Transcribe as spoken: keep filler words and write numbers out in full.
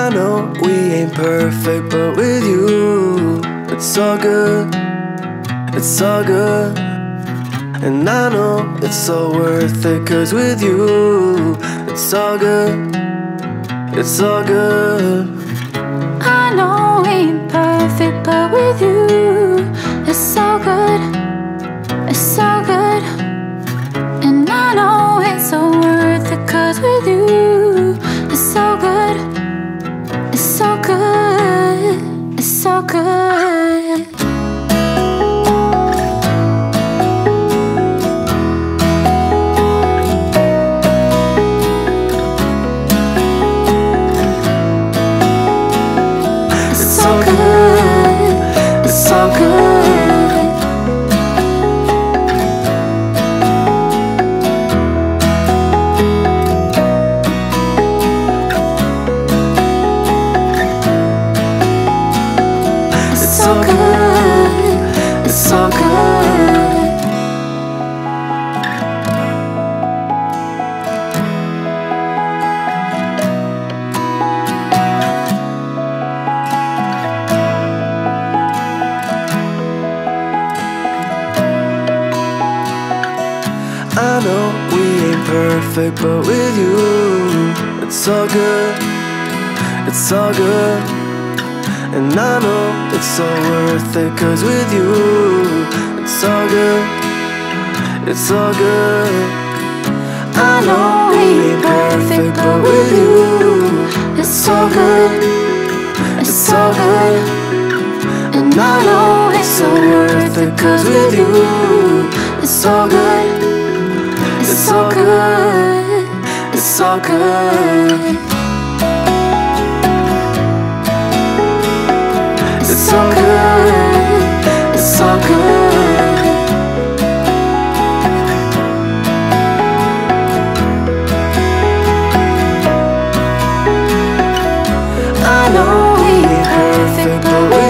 I know we ain't perfect, but with you, it's all good, it's all good. And I know it's all worth it, cause with you, it's all good, it's all good. I know we ain't perfect, but with you, it's so good, it's so good. And I know it's so worth it, cause with you, it's so good, it's so good, it's so good. It's so good, it's so good. It's so good, it's so good. I know we ain't perfect, but with you, it's all good, it's all good. And I know it's all worth it, cause with you, it's all good, it's all good. I know we ain't perfect, but with you, it's so good, it's so good. And I know it's so worth it, cause with you, it's so good, it's so good, it's so good. It's so good, it's so good. I know we ain't perfect, but we